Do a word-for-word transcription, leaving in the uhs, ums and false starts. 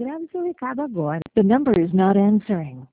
grave seu recado agora. The number is not answering.